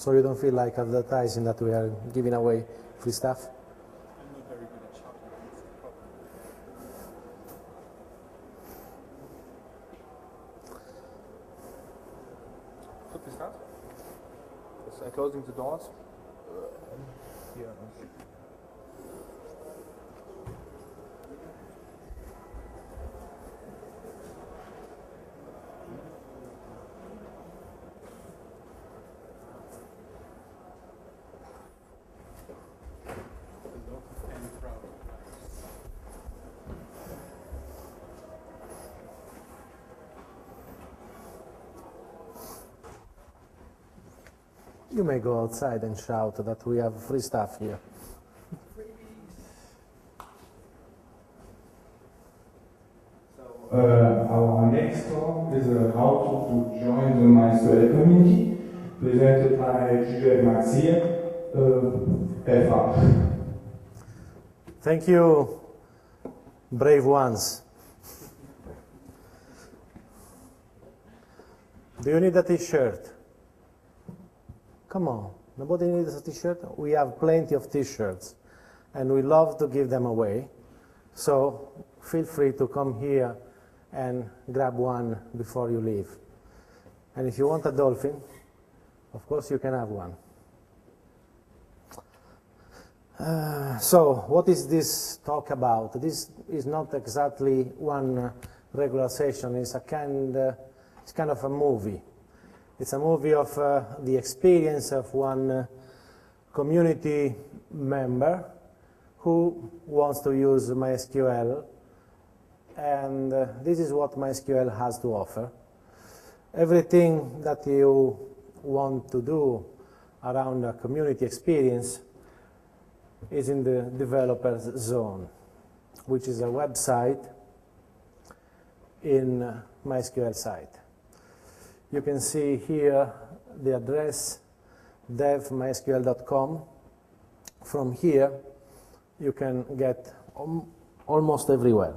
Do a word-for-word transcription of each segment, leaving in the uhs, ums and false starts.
so you don't feel like advertising that we are giving away free stuff. I'm not very good at shouting, that's the problem. Could we start? Yes, uh, closing the doors. Uh, here. You may go outside and shout that we have free stuff here. So uh, our next talk is uh, how to, to join the MySQL community, presented by Juliette Maxier, uh, F R. Thank you, brave ones. Do you need a t-shirt? Come on, nobody needs a t-shirt? We have plenty of t-shirts, and we love to give them away. So feel free to come here and grab one before you leave. And if you want a dolphin, of course you can have one. Uh, so what is this talk about? This is not exactly one uh, regular session. It's a kind, uh, it's kind of a movie. It's a movie of uh, the experience of one uh, community member who wants to use MySQL, and uh, this is what MySQL has to offer. Everything that you want to do around a community experience is in the developers zone, which is a website in uh, MySQL site. You can see here the address dev mysql dot com. From here, you can get um, almost everywhere.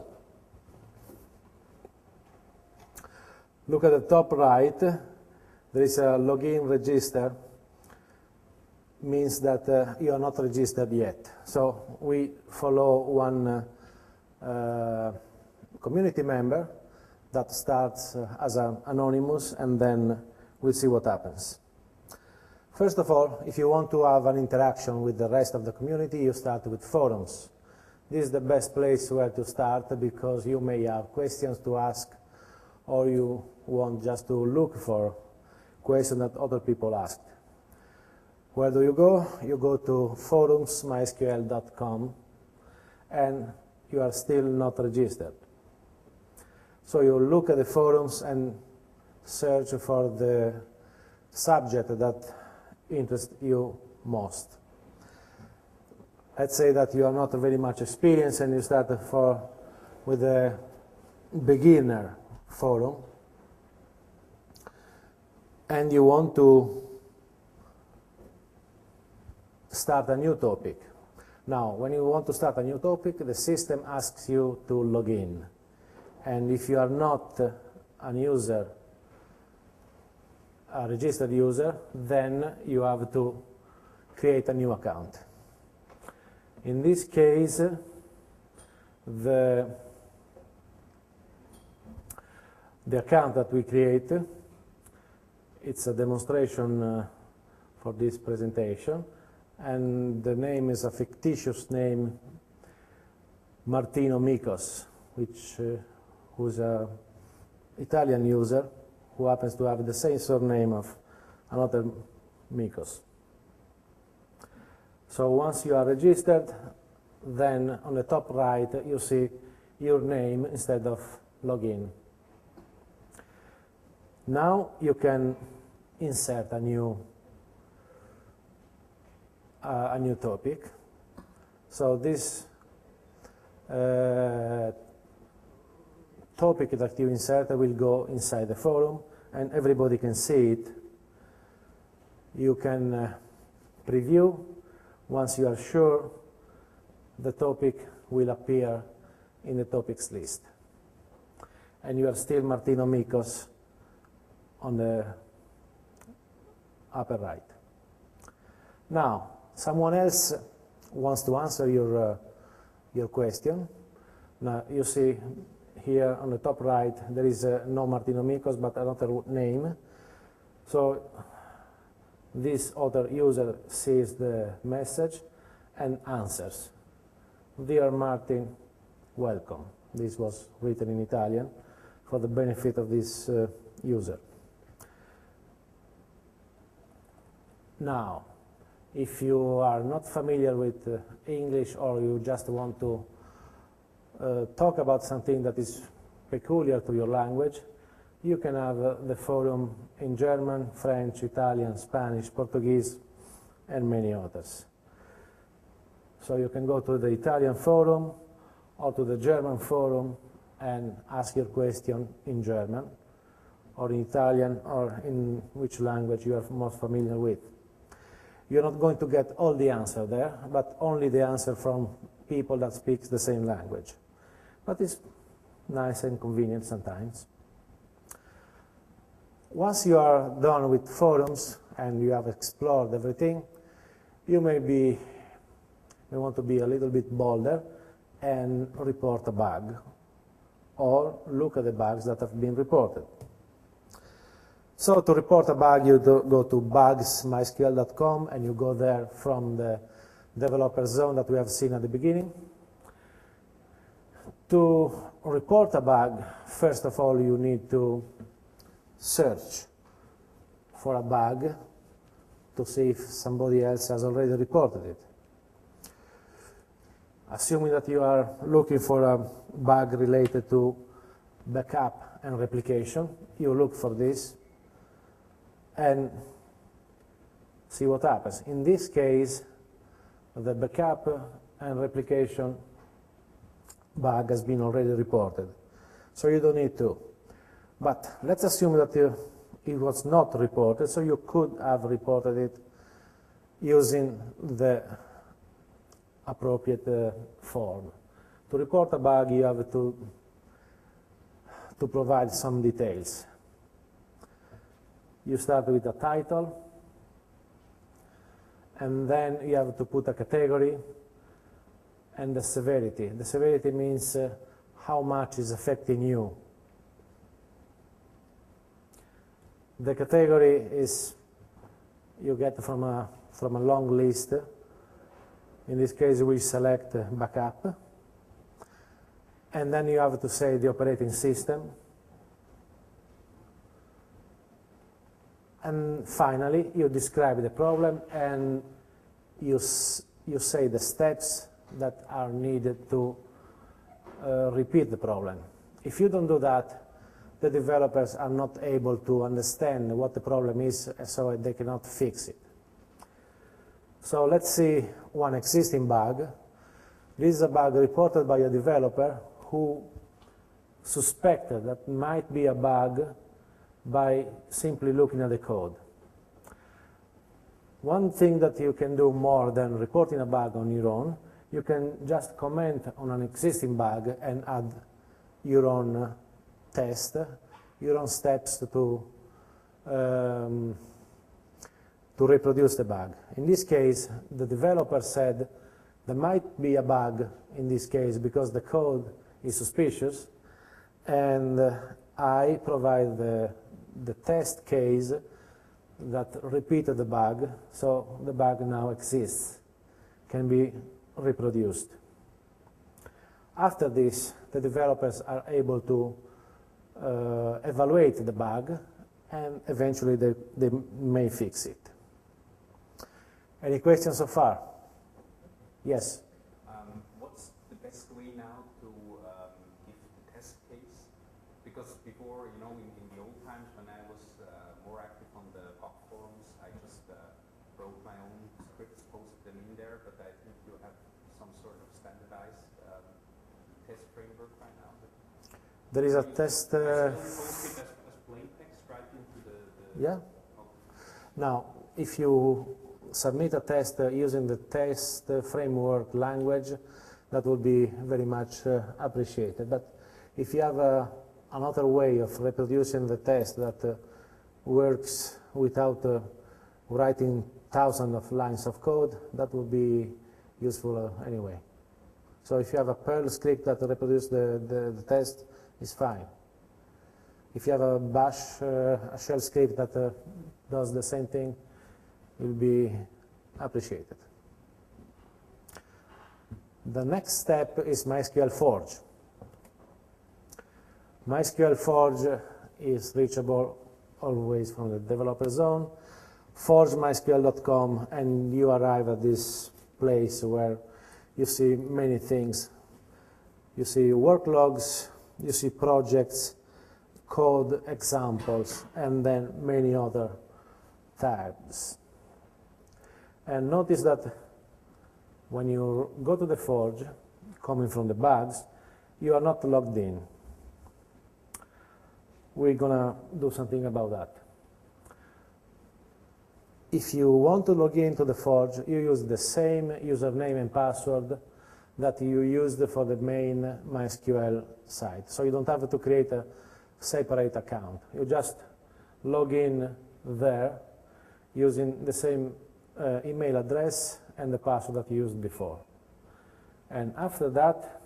Look at the top right. There is a login register. Means that uh, you are not registered yet. So we follow one uh, uh, community member that starts uh, as an anonymous, and then we'll see what happens. First of all, if you want to have an interaction with the rest of the community, you start with forums. This is the best place where to start, because you may have questions to ask, or you want just to look for questions that other people asked. Where do you go? You go to forums mysql dot com, and you are still not registered. So you look at the forums and search for the subject that interests you most. Let's say that you are not very much experienced and you start for, with a beginner forum, and you want to start a new topic. Now, when you want to start a new topic, the system asks you to log in. And if you are not a user, a registered user, then you have to create a new account. In this case, the, the account that we create, it's a demonstration uh, for this presentation, and the name is a fictitious name, Martino Mikos, which uh, who's an Italian user who happens to have the same surname of another Mikos. So once you are registered, then on the top right you see your name instead of login. Now you can insert a new uh, a new topic. So this uh, topic that you insert will go inside the forum, and everybody can see it. You can uh, preview. Once you are sure, the topic will appear in the topics list. And you are still Martino Mikos on the upper right. Now, someone else wants to answer your, uh, your question. Now, you see here on the top right, there is uh, no Martino Mikos, but another name. So this other user sees the message and answers. Dear Martin, welcome. This was written in Italian for the benefit of this uh, user. Now, if you are not familiar with uh, English, or you just want to uh, talk about something that is peculiar to your language, you can have uh, the forum in German, French, Italian, Spanish, Portuguese, and many others. So you can go to the Italian forum or to the German forum and ask your question in German, or in Italian, or in which language you are most familiar with. You're not going to get all the answer there, but only the answer from people that speak the same language. But it's nice and convenient sometimes. Once you are done with forums and you have explored everything, you may be, may want to be a little bit bolder and report a bug, or look at the bugs that have been reported. So to report a bug, you do, go to bugs my S Q L dot com, and you go there from the developer zone that we have seen at the beginning. To report a bug, first of all, you need to search for a bug to see if somebody else has already reported it. Assuming that you are looking for a bug related to backup and replication, you look for this and see what happens. In this case, the backup and replication bug has been already reported, so you don't need to. But let's assume that you, it was not reported, so you could have reported it using the appropriate uh, form. To report a bug, you have to, to provide some details. You start with a title, and then you have to put a category and the severity. The severity means uh, how much is affecting you. The category is, you get from a, from a long list. In this case, we select uh, backup. And then you have to say the operating system. And finally, you describe the problem, and you, s you say the steps that are needed to uh, repeat the problem. If you don't do that, the developers are not able to understand what the problem is, so they cannot fix it. So let's see one existing bug. This is a bug reported by a developer who suspected that might be a bug by simply looking at the code. One thing that you can do more than reporting a bug on your own, you can just comment on an existing bug and add your own test, your own steps to, um, to reproduce the bug. In this case, the developer said there might be a bug in this case because the code is suspicious, and uh, I provide the, the test case that repeated the bug, so the bug now exists, can be reproduced. After this, the developers are able to uh, evaluate the bug, and eventually they, they may fix it. Any questions so far? Yes? Um, what's the best way now to um, give the test case? Because before, you know, in, in the old times when I was uh, more active on the bug forums, I just uh, wrote my own scripts, posted them in there, but I think you have some sort of standardized um, test framework right now. There is a test... Uh, post it as, as plain text right into the... the yeah. Now, if you submit a test uh, using the test uh, framework language, that would be very much uh, appreciated. But if you have uh, another way of reproducing the test that uh, works without uh, writing thousands of lines of code, that would be useful uh, anyway. So if you have a Perl script that reproduces the, the, the test, it's fine. If you have a bash, uh, a shell script that uh, does the same thing, it will be appreciated. The next step is MySQL Forge. MySQL Forge is reachable always from the developer zone. forge my S Q L dot com, and you arrive at this place where you see many things. You see work logs, you see projects, code examples, and then many other tabs. And notice that when you go to the Forge, coming from the bugs, you are not logged in. We're gonna do something about that. If you want to log into the Forge, you use the same username and password that you used for the main MySQL site. So you don't have to create a separate account. You just log in there using the same uh, email address and the password that you used before. And after that,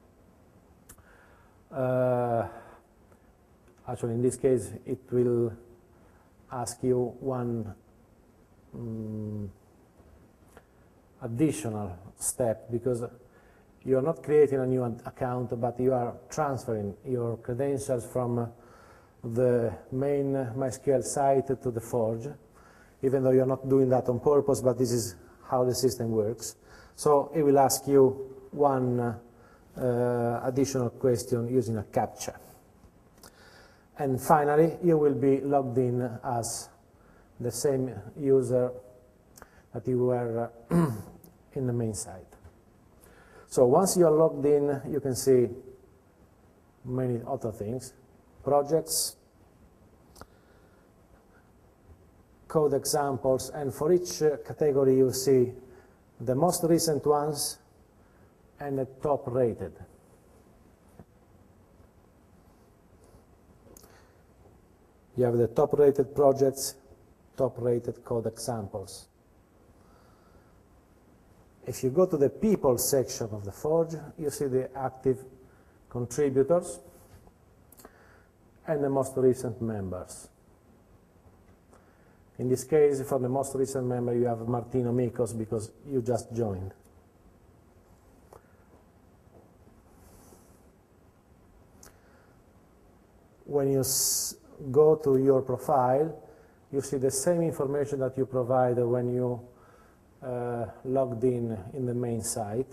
uh, actually in this case, it will ask you one um, additional step, because you are not creating a new account, but you are transferring your credentials from uh, the main MySQL site to the Forge, even though you're not doing that on purpose, but this is how the system works. So it will ask you one uh, uh, additional question using a CAPTCHA. And finally, you will be logged in as the same user that you were uh, in the main site. So once you are logged in, you can see many other things: projects, code examples, and for each uh, category you see the most recent ones and the top rated. You have the top rated projects, top rated code examples. If you go to the people section of the Forge, you see the active contributors and the most recent members. In this case, for the most recent member, you have Martino Mikos because you just joined. When you s go to your profile, you see the same information that you provided when you uh, logged in in the main site,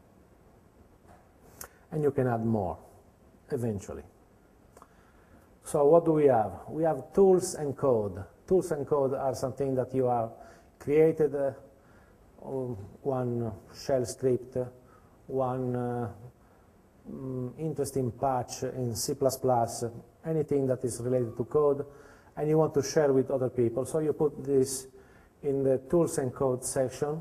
and you can add more eventually. So what do we have? We have tools and code. Tools and code are something that you have created, uh, one shell script, one uh, mm, interesting patch in C plus plus, anything that is related to code, and you want to share with other people. So you put this in the tools and code section.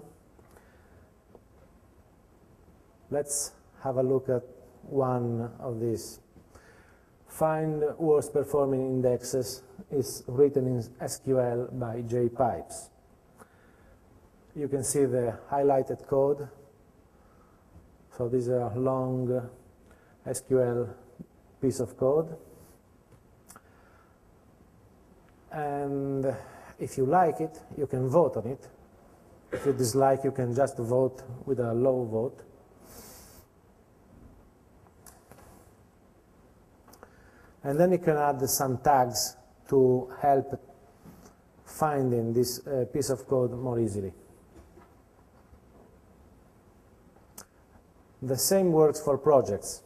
Let's have a look at one of these. Find worst performing indexes is written in S Q L by J Pipes. You can see the highlighted code. So this is a long S Q L piece of code. And if you like it, you can vote on it. If you dislike, you can just vote with a low vote. And then you can add some tags to help finding this uh, piece of code more easily. The same works for projects.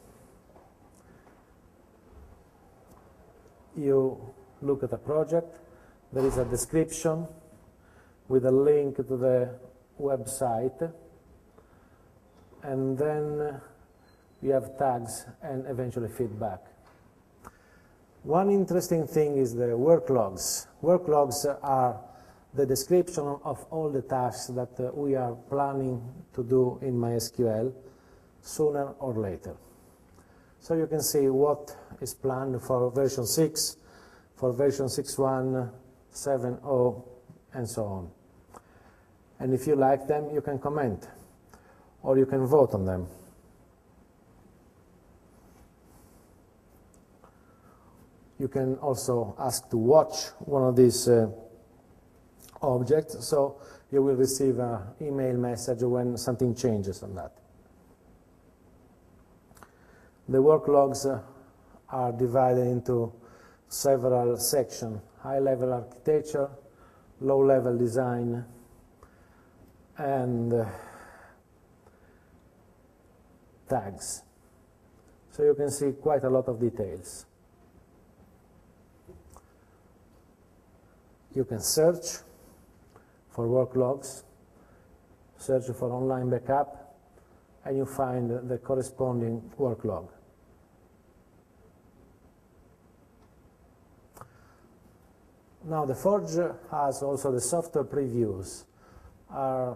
You look at a project, there is a description with a link to the website, and then you have tags and eventually feedback. One interesting thing is the work logs. Work logs are the description of all the tasks that uh, we are planning to do in MySQL sooner or later. So you can see what is planned for version six, for version six point one, seven point zero, and so on. And if you like them, you can comment, or you can vote on them. You can also ask to watch one of these uh, objects, so you will receive an email message when something changes on that. The work logs uh, are divided into several sections: high-level architecture, low-level design, and uh, tags. So you can see quite a lot of details. You can search for work logs, search for online backup, and you find the corresponding work log. Now, the Forge has also the software previews. Are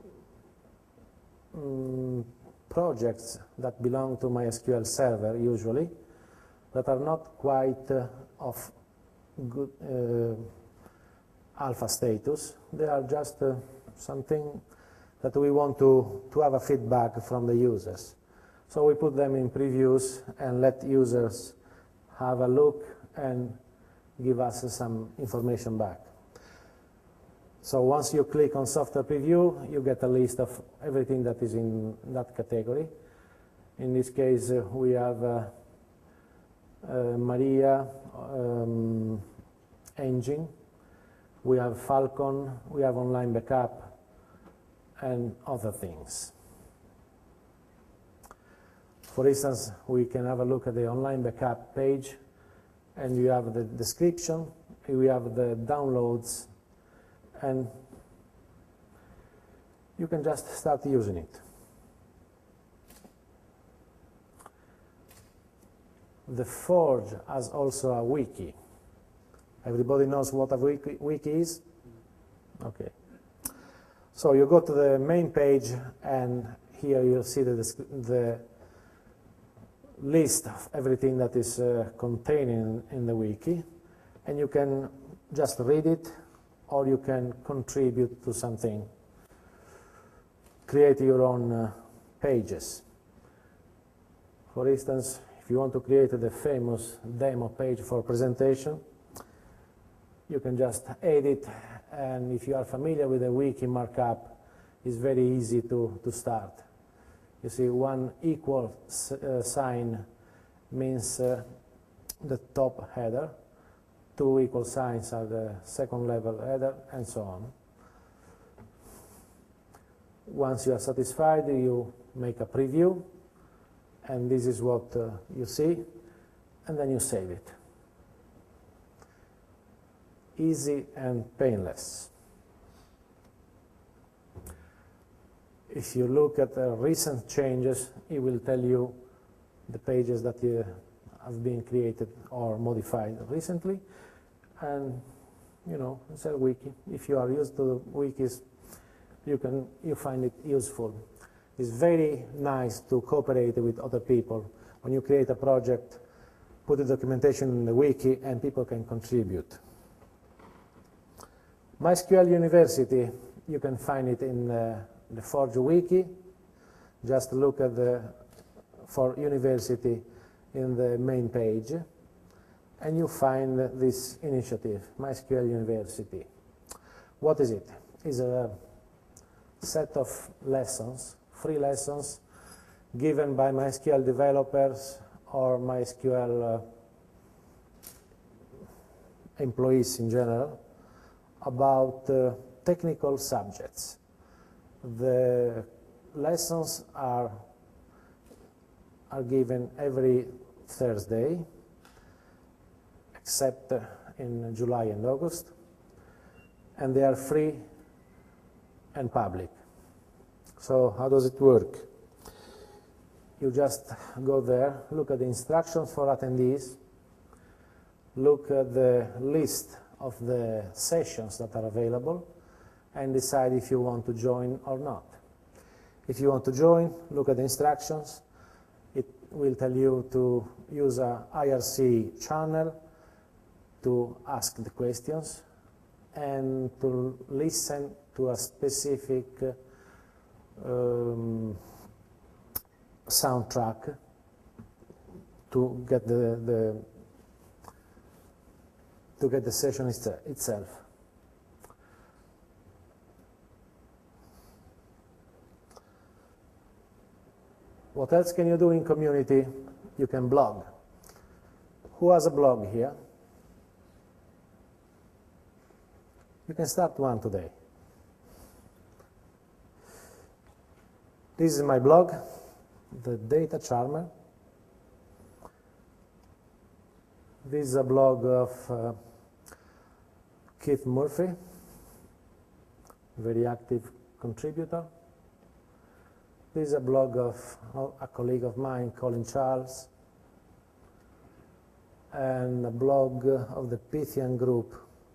um, projects that belong to MySQL Server, usually, that are not quite uh, of good uh, alpha status. They are just uh, something that we want to, to have a feedback from the users. So we put them in previews and let users have a look and give us uh, some information back. So once you click on software preview, you get a list of everything that is in that category. In this case, uh, we have uh, uh, Maria um, engine. We have Falcon, we have online backup, and other things. For instance, we can have a look at the online backup page, and you have the description, we have the downloads, and you can just start using it. The Forge has also a wiki. Everybody knows what a wiki, wiki is? Okay. So you go to the main page, and here you'll see the, the list of everything that is uh, contained in, in the wiki, and you can just read it, or you can contribute to something. Create your own uh, pages. For instance, if you want to create the famous demo page for presentation, you can just edit, and if you are familiar with the wiki markup, it's very easy to, to start. You see, one equal uh, sign means uh, the top header, two equal signs are the second level header, and so on. Once you are satisfied, you make a preview, and this is what uh, you see, and then you save it. Easy and painless. If you look at the recent changes, it will tell you the pages that uh, have been created or modified recently. And, you know, it's a wiki. If you are used to the wikis, you can you find it useful. It's very nice to cooperate with other people. When you create a project, put the documentation in the wiki, and people can contribute. MySQL University, you can find it in uh, the Forge wiki. Just look at the for university in the main page, and you find this initiative, MySQL University. What is it? It's a set of lessons, free lessons, given by MySQL developers or MySQL uh, employees in general, about uh, technical subjects. The lessons are, are given every Thursday, except uh, in July and August, and they are free and public. So how does it work? You just go there, look at the instructions for attendees, look at the list of the sessions that are available, and decide if you want to join or not. If you want to join, look at the instructions. It will tell you to use a I R C channel to ask the questions. and to listen to a specific um, soundtrack to get the, the to get the session itself. What else can you do in community? You can blog. Who has a blog here? You can start one today. This is my blog, The Data Charmer. This is a blog of uh, Keith Murphy, very active contributor. This is a blog of a colleague of mine, Colin Charles, and a blog of the Pythian group,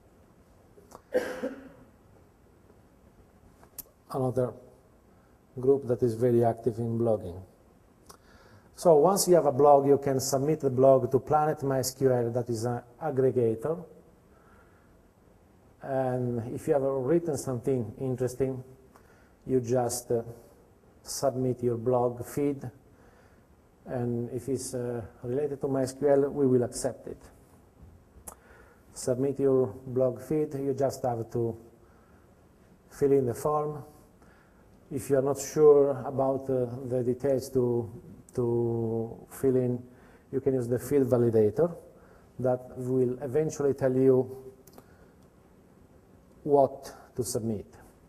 another group that is very active in blogging. So once you have a blog, you can submit the blog to Planet MySQL, that is an aggregator. And if you have written something interesting, you just uh, submit your blog feed, and if it's uh, related to MySQL, we will accept it. Submit your blog feed, you just have to fill in the form. If you're not sure about uh, the details to, to fill in, you can use the field validator that will eventually tell you what to submit.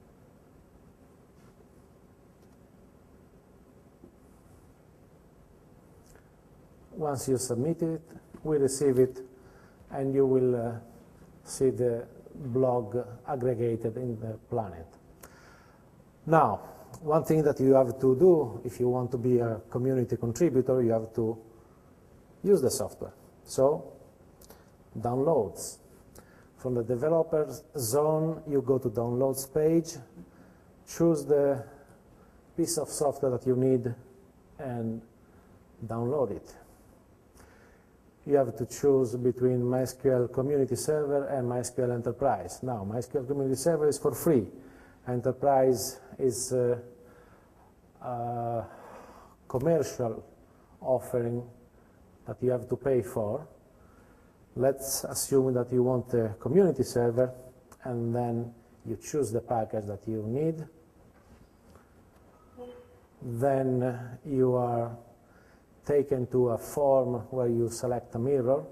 Once you submit it, we receive it, and you will uh, see the blog aggregated in the Planet. Now, one thing that you have to do if you want to be a community contributor, you have to use the software. So, downloads. From the developers zone, you go to downloads page, choose the piece of software that you need, and download it. You have to choose between MySQL Community Server and MySQL Enterprise. Now, MySQL Community Server is for free. Enterprise is a, a commercial offering that you have to pay for. Let's assume that you want a community server, and then you choose the package that you need. Then you are taken to a form where you select a mirror.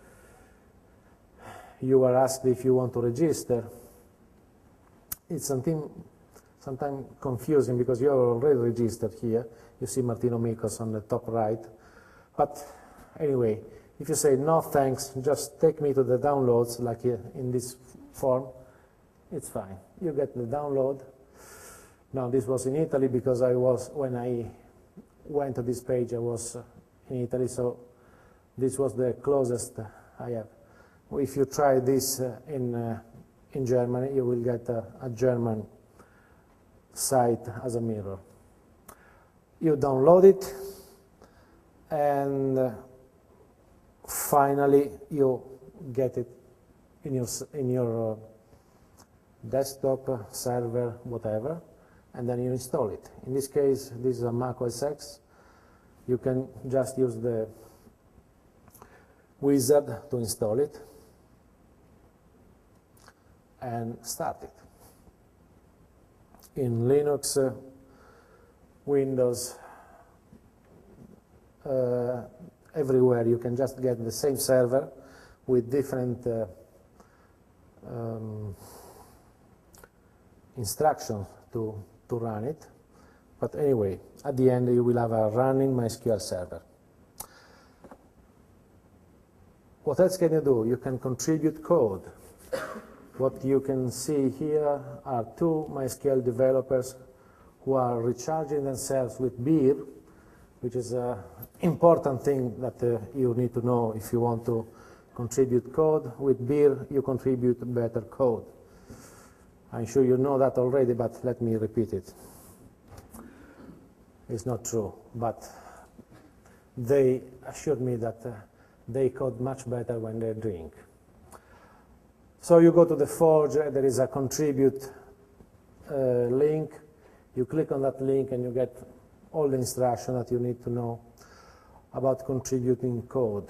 You are asked if you want to register. It's something sometimes confusing because you are already registered here. You see Martino Mikos on the top right. But anyway, if you say no thanks, just take me to the downloads like in this form, it's fine. You get the download. Now this was in Italy because I was, when I went to this page, I was in Italy, so this was the closest I have. If you try this in, uh, in Germany, you will get a, a German site as a mirror. You download it, and uh, finally you get it in your, in your uh, desktop, uh, server, whatever, and then you install it. In this case, this is a Mac O S X. You can just use the wizard to install it and start it. In Linux, uh, Windows, uh, everywhere you can just get the same server with different uh, um, instructions to, to run it. But anyway, at the end you will have a running MySQL server. What else can you do? You can contribute code. What you can see here are two MySQL developers who are recharging themselves with beer, which is an important thing that uh, you need to know if you want to contribute code. With beer, you contribute better code. I'm sure you know that already, but let me repeat it. It's not true, but they assured me that uh, they code much better when they drink. So you go to the Forge, there is a contribute uh, link. You click on that link and you get all the instructions that you need to know about contributing code.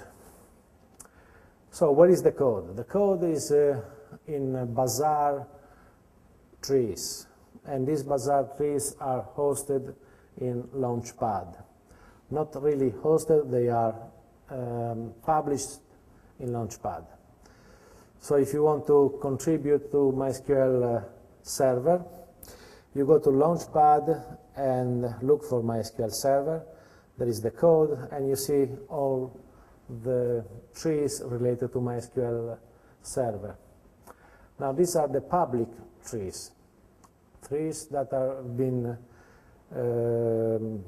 So where is the code? The code is uh, in uh, Bazaar trees. And these Bazaar trees are hosted in Launchpad. Not really hosted, they are um, published in Launchpad. So if you want to contribute to MySQL uh, server, you go to Launchpad and look for MySQL server. There is the code, and you see all the trees related to MySQL server. Now these are the public trees, trees that are been um,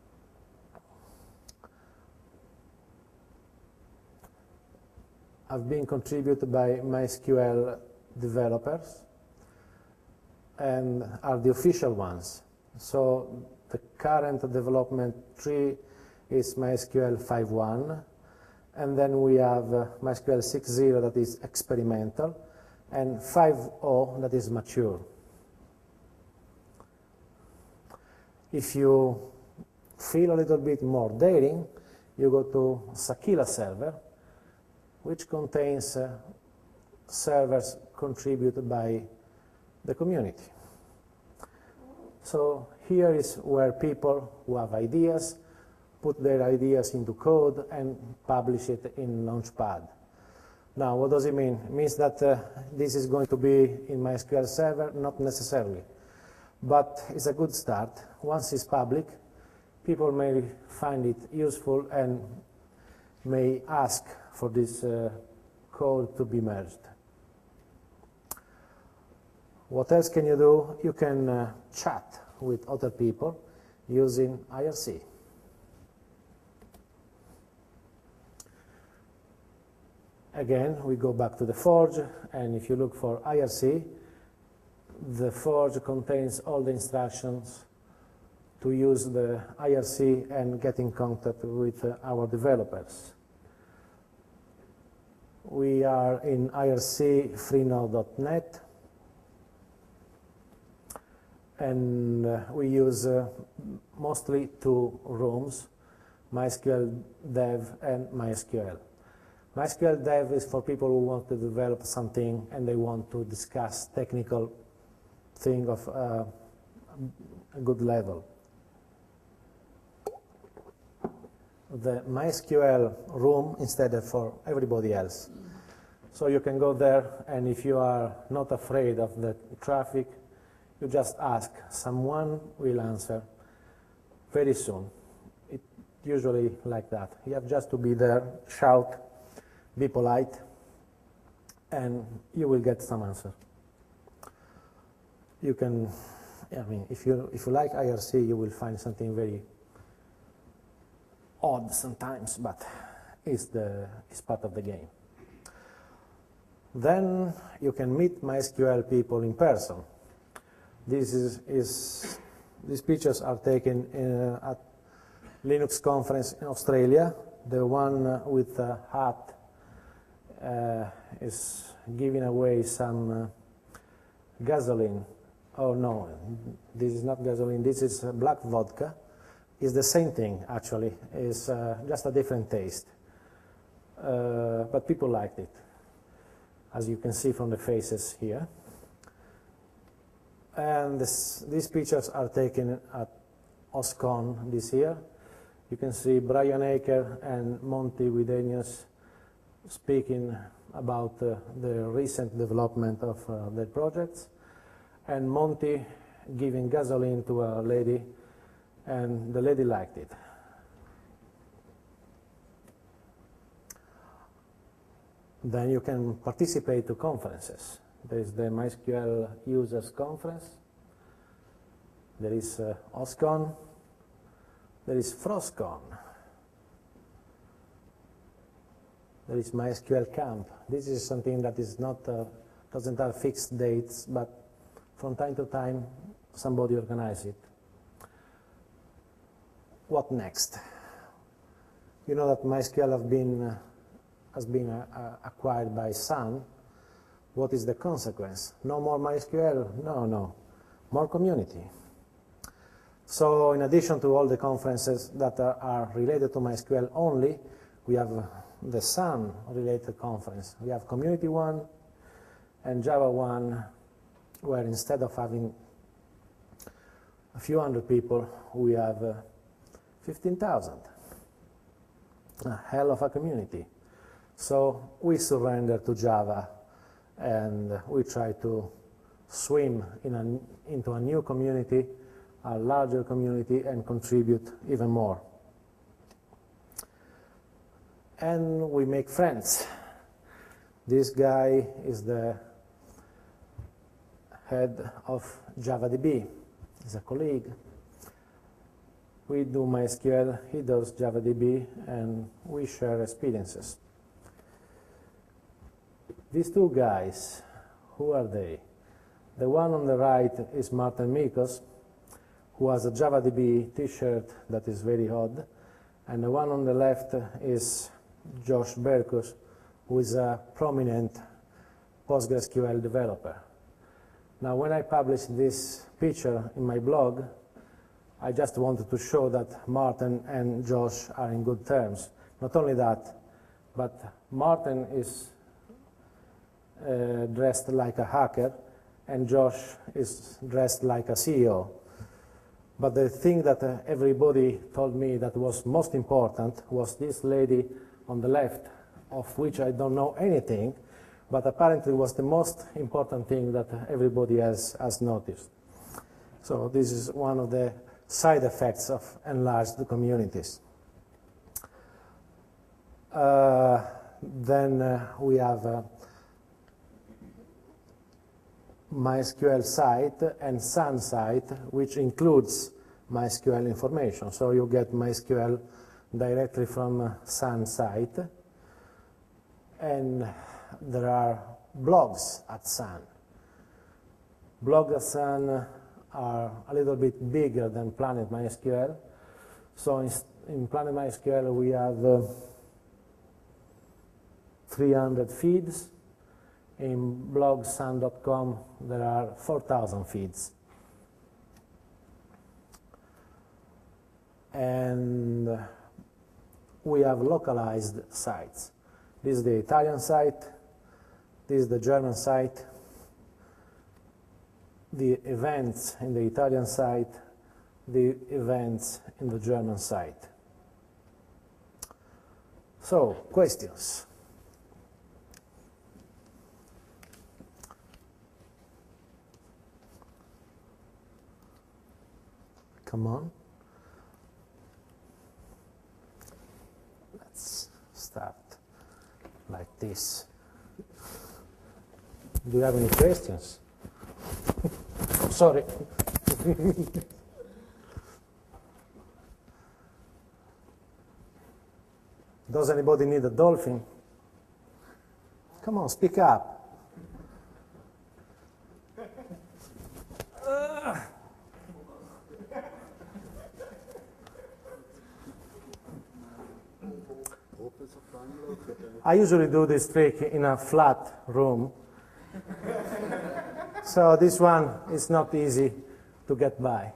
have been contributed by MySQL developers and are the official ones. So the current development tree is MySQL five point one, and then we have uh, MySQL six point zero that is experimental, and five point zero that is mature. If you feel a little bit more daring, you go to Sakila server, which contains uh, servers contributed by the community. So here is where people who have ideas put their ideas into code and publish it in Launchpad. Now, what does it mean? It means that uh, this is going to be in MySQL server? Not necessarily. But it's a good start. Once it's public, people may find it useful and may ask for this uh, code to be merged. What else can you do? You can uh, chat with other people using I R C. Again, we go back to the Forge, and if you look for I R C, the Forge contains all the instructions to use the I R C and get in contact with uh, our developers. We are in I R C freenode dot net, and uh, we use uh, mostly two rooms, MySQL Dev and MySQL. MySQL Dev is for people who want to develop something and they want to discuss technical thing of uh, a good level. The MySQL room instead of for everybody else. So you can go there, and if you are not afraid of the traffic, you just ask. Someone will answer very soon. It usually like that. You have just to be there, shout, be polite, and you will get some answer. You can, I mean, if you if you like I R C, you will find something very odd sometimes, but it's the it's part of the game. Then you can meet MySQL people in person. This is, is these pictures are taken in, uh, at Linux conference in Australia. The one uh, with the hat uh, is giving away some uh, gasoline. Oh no, this is not gasoline. This is uh, black vodka. It's the same thing actually. It's uh, just a different taste. Uh, but people liked it, as you can see from the faces here. And this, these pictures are taken at OSCON this year. You can see Brian Aker and Monty Widenius speaking about uh, the recent development of uh, their projects, and Monty giving gasoline to a lady, and the lady liked it. Then you can participate to conferences. There is the MySQL Users Conference. There is uh, OSCON. There is FrostCon. There is MySQL Camp. This is something that is not uh, doesn't have fixed dates, but from time to time somebody organizes it. What next? You know that MySQL have been, uh, has been uh, uh, acquired by Sun. What is the consequence? No more MySQL? No, no. More community. So in addition to all the conferences that are, are related to MySQL only, we have uh, the Sun related conference. We have Community One and Java One, where instead of having a few hundred people, we have uh, fifteen thousand. A hell of a community. So we surrender to Java and we try to swim in a, into a new community, a larger community, and contribute even more. And we make friends. This guy is the head of JavaDB. He's a colleague. We do MySQL, he does JavaDB, and we share experiences. These two guys, who are they? The one on the right is Martin Mikos, who has a JavaDB t-shirt that is very odd, and the one on the left is Josh Berkus, who is a prominent PostgreSQL developer. Now, when I published this picture in my blog, I just wanted to show that Martin and Josh are in good terms. Not only that, but Martin is uh, dressed like a hacker, and Josh is dressed like a C E O. But the thing that uh, everybody told me that was most important was this lady on the left, of which I don't know anything, but apparently was the most important thing that everybody has, has noticed. So this is one of the side effects of enlarged communities. Uh, then uh, we have a MySQL site and Sun site, which includes MySQL information. So you get MySQL directly from uh, Sun site. And there are blogs at Sun. Blogs at Sun are a little bit bigger than Planet MySQL. So in, in Planet MySQL we have uh, three hundred feeds. In blog sun dot com there are four thousand feeds. And we have localized sites. This is the Italian site, this is the German site, the events in the Italian site, the events in the German site. So, questions? Come on. Let's start like this. Do you have any questions? Sorry. Does anybody need a dolphin? Come on, speak up. Uh. I usually do this trick in a flat room. So this one is not easy to get by.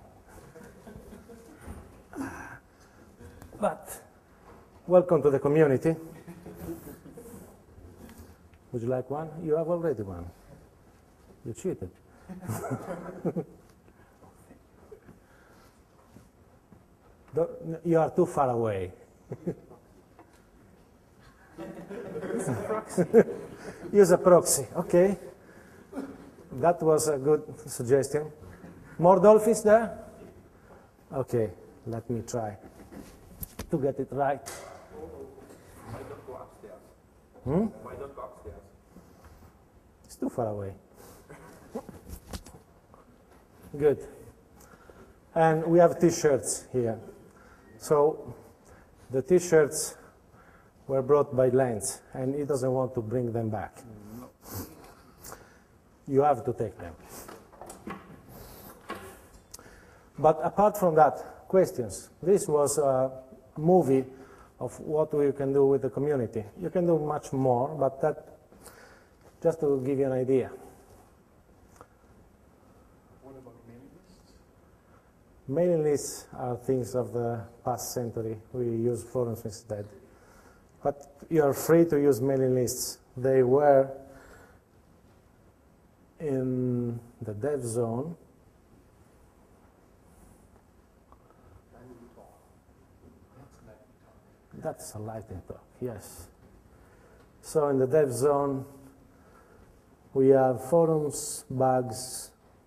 But welcome to the community. Would you like one? You have already one. You cheated. You are too far away. Use a proxy, okay. That was a good suggestion. More dolphins there? Okay, let me try to get it right. Why don't go upstairs? Hmm? Why don't go upstairs? It's too far away. Good. And we have t-shirts here. So the t-shirts were brought by Lance, and he doesn't want to bring them back. No. You have to take them. But apart from that, questions. This was a movie of what we can do with the community. You can do much more, but that just to give you an idea. What about mailing lists? Mailing lists are things of the past century. We use forums instead. But you are free to use mailing lists. They were in the dev zone. That's a lightning talk, yes. So in the dev zone, we have forums, bugs,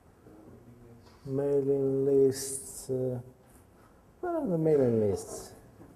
mailing lists. Uh, where are the mailing lists?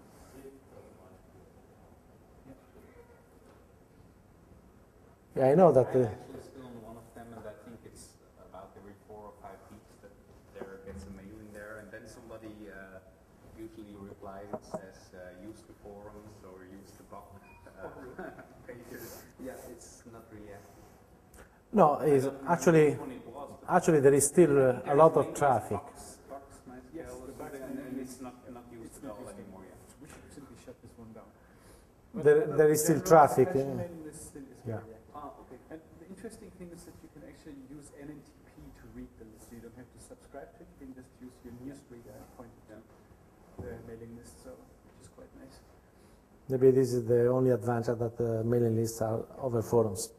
Yeah, I know that. I'm Uh, actually still on one of them, and I think it's about every four or five weeks that there gets a mail in there, and then somebody uh, usually replies and says, uh, use the forums or use the bug uh, pages. Yeah, it's not really active. no, is I don't remember actually which one it was, but actually there is still uh, a there lot is of mainly traffic. Box, Box, MySQL, Yes, or the Box something, and, and mainly it's not not used at all anymore. Yeah. We should simply shut this one down. But There, the there is still general traffic. professional uh, mailing list still is yeah. very active. Ah, okay. And the interesting thing is that you can actually use N N T P to read the list. So you don't have to subscribe to it. You can just use your newsreader and point it to the mailing list, so which is quite nice. Maybe this is the only advantage that the mailing lists are over forums.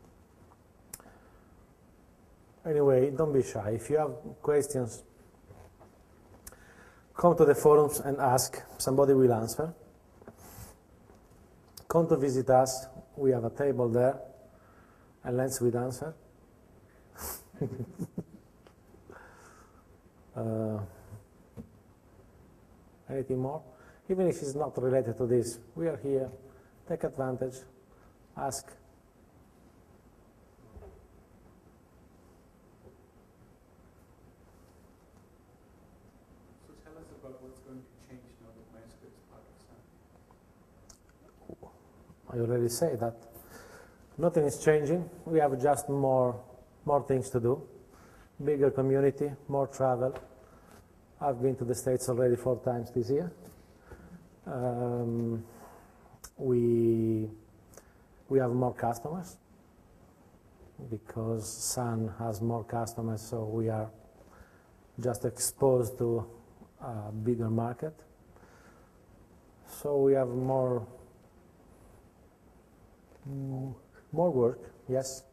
Anyway, don't be shy. If you have questions, come to the forums and ask. Somebody will answer. Come to visit us. We have a table there. And Lens will answer. uh, anything more? Even if it's not related to this, we are here. Take advantage. Ask. So tell us about what's going to change now that MySQL is part of SAN. I already say that. Nothing is changing. We have just more, more things to do. Bigger community, more travel. I've been to the States already four times this year. Um, we, we have more customers because SAN has more customers, so we are just exposed to a bigger market. So we have more mm, more work, yes.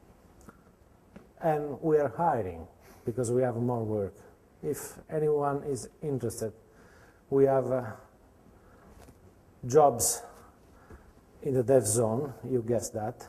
And we are hiring because we have more work. If anyone is interested, we have uh, jobs in the dev zone, you guessed that.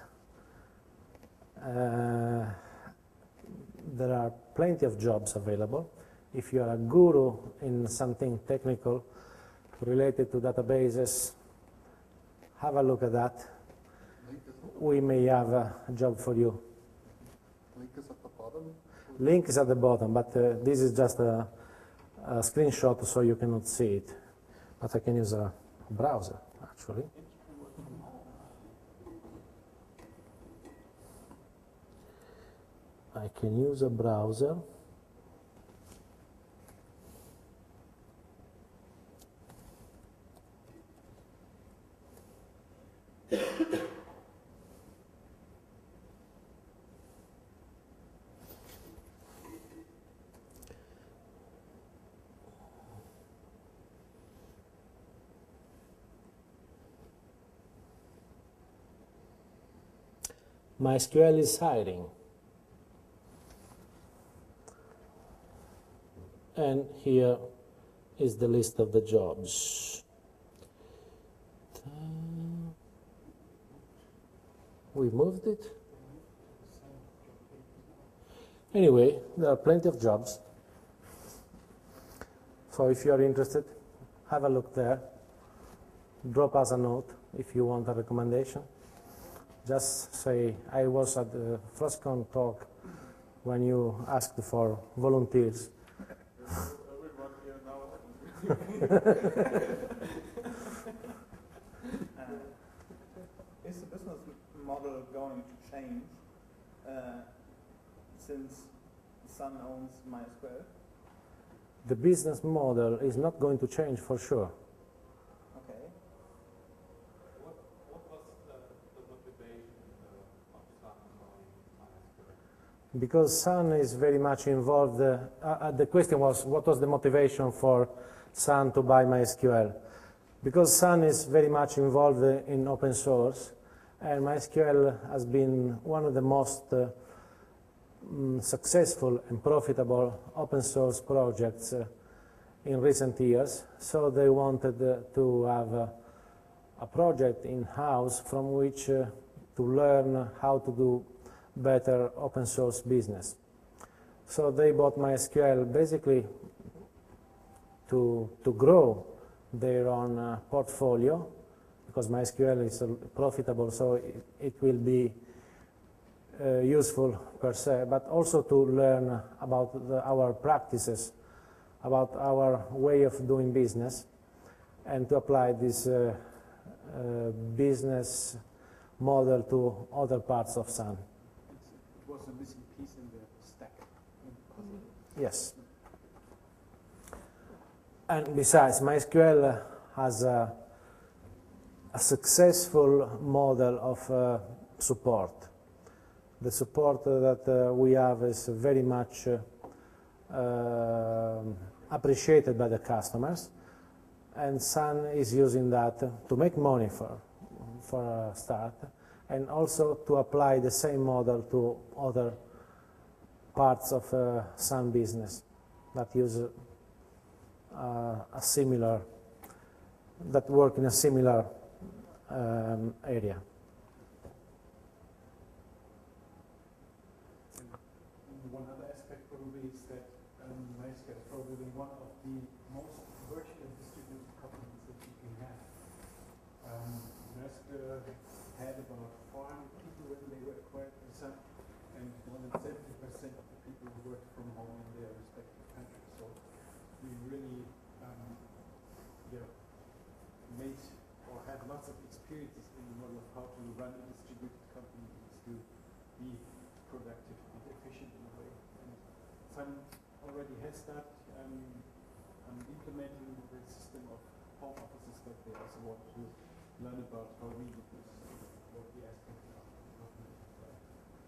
Uh, there are plenty of jobs available. If you are a guru in something technical related to databases, have a look at that. We may have a job for you. Link is at the bottom. Link is at the bottom, but uh, this is just a, a screenshot so you cannot see it. But I can use a browser, actually. I can use a browser. MySQL is hiring. And here is the list of the jobs. We moved it. Anyway, there are plenty of jobs. So if you are interested, have a look there. Drop us a note if you want a recommendation. Just say, I was at the FrostCon talk when you asked for volunteers. Everyone here now. uh, is the business model going to change uh, since Sun owns MySQL? The business model is not going to change for sure. Okay. What, what was the, the motivation uh, of Sun because Sun is very much involved. Uh, uh, the question was, what was the motivation for Sun to buy MySQL? Because Sun is very much involved uh, in open source, and MySQL has been one of the most uh, mm, successful and profitable open source projects uh, in recent years. So they wanted uh, to have uh, a project in-house from which uh, to learn how to do better open source business. So they bought MySQL basically to, to grow their own uh, portfolio, because MySQL is uh, profitable, so it, it will be uh, useful per se, but also to learn about the, our practices, about our way of doing business, and to apply this uh, uh, business model to other parts of Sun. It was a missing piece in the stack. In the puzzle. Yes. And besides, MySQL has a, a successful model of uh, support. The support that uh, we have is very much uh, uh, appreciated by the customers, and Sun is using that to make money for, for a start, and also to apply the same model to other parts of uh, Sun business that use uh, a similar, that work in a similar um, area. And one other aspect probably is that um, MySQL is probably one of the most virtually distributed companies that you can have. Um, MySQL had about four hundred people when they were acquired by Sun, and more than seventy percent of the people worked from home in their respective countries. So we really um, yeah, made or had lots of experiences in the model of how to run a distributed company to be productive and efficient in a way. And Sun already has that um, um, implementing the system of home offices that they also want to learn about how we do this, what the aspect of government is like.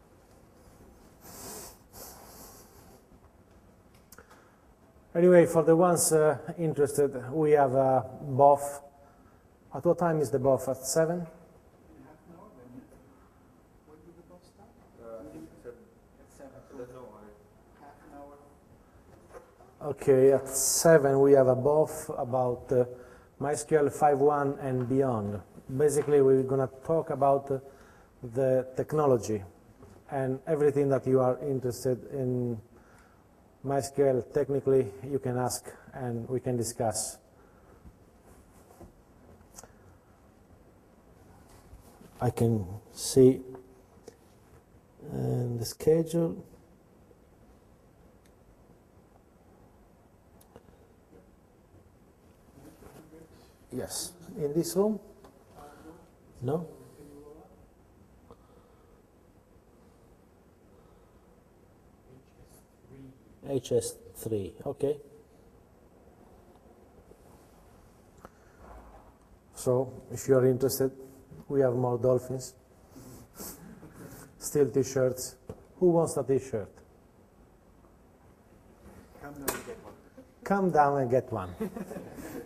Anyway, for the ones uh, interested, we have uh, B O F. At what time is the B O F? At seven? In half an hour, then? When do the boss start? Uh, I think it's a, At seven. I don't know. I, Half an hour. Okay, at seven we have a B O F about uh, MySQL five point one and beyond. Basically, we're going to talk about uh, the technology and everything that you are interested in MySQL. Technically, you can ask and we can discuss. I can see uh, the schedule. Yes, in this room? No? H S three, okay. So, if you are interested, we have more dolphins. Still t-shirts. Who wants a t-shirt? Come down and get one. Come down and get one.